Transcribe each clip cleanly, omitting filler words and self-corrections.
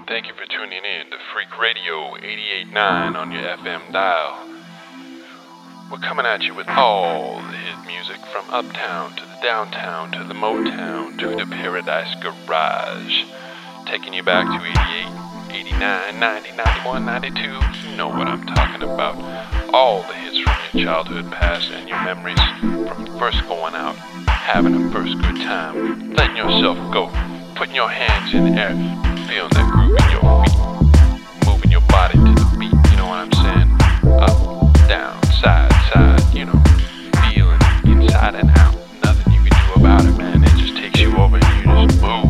Thank you for tuning in to Freak Radio 88.9 on your FM dial. We're coming at you with all the hit music from uptown to the downtown to the Motown to the Paradise Garage. Taking you back to 88, 89, 90, 91, 92. You know what I'm talking about. All the hits from your childhood past and your memories from first going out, having a first good time, letting yourself go, putting your hands in the air, feeling that groove in your feet, moving your body to the beat, you know what I'm saying? Up, down, side, you know, feeling inside and out. Nothing you can do about it, man. It just takes you over and you just move.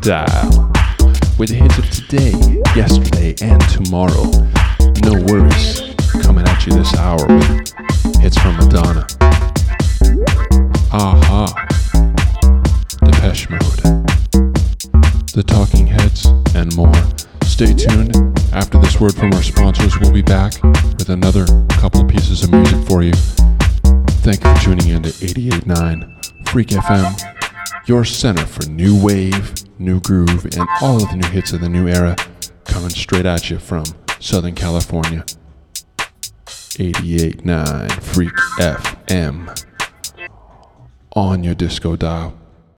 dial. With the hits of today, yesterday, and tomorrow. No worries. Coming at you this hour with hits from Madonna, Aha, Depeche Mode, The Talking Heads, and more. Stay tuned. After this word from our sponsors, we'll be back with another couple pieces of music for you. Thank you for tuning in to 88.9 Freak FM, your center for new wave, new groove, and all of the new hits of the new era, coming straight at you from Southern California. 88.9 Freak FM on your disco dial.